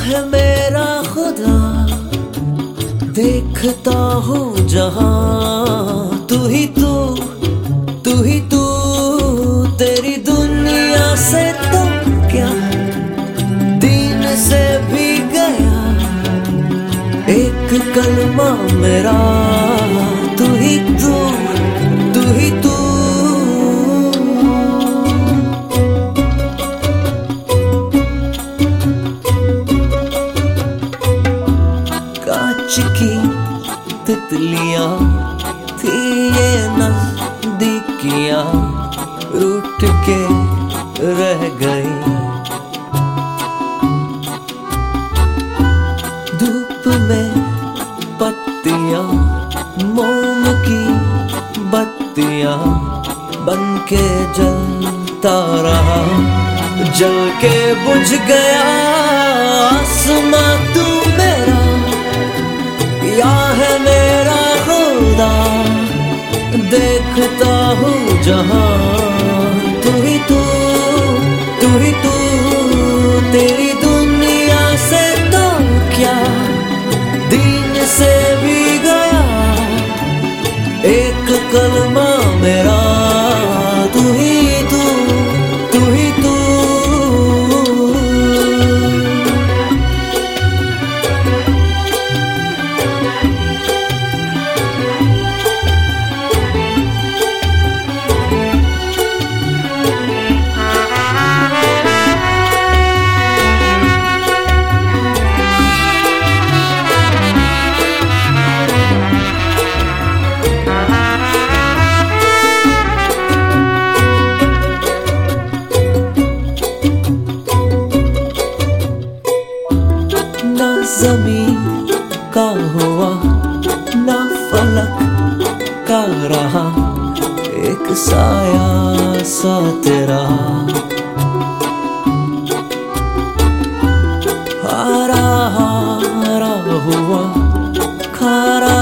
है मेरा खुदा, देखता हूँ जहां। तू ही तू, तू ही तू, तेरी दुनिया से तो क्या दीन से भी गया एक कलमा मेरा। तू ही तू, तू ही तू। कांच की तितलियां थी ये नजदीकियां, रूठ के रह गई। धूप में पत्तियां, मोम की बत्तियां, बनके जलता रहा, जल के बुझ गया। आसमां तू मेरा, या है मेरा खुदा, देखता हूँ जहां। तू ही तू, तू ही तू, तेरी दुनिया से तो क्या दीन से भी गया एक कलमा मेरा। तू ही तू, तू ही तू। ना ज़मीन का हुआ ना फलक का रहा, एक साया सा तेरा। हारा हारा हुआ, खारा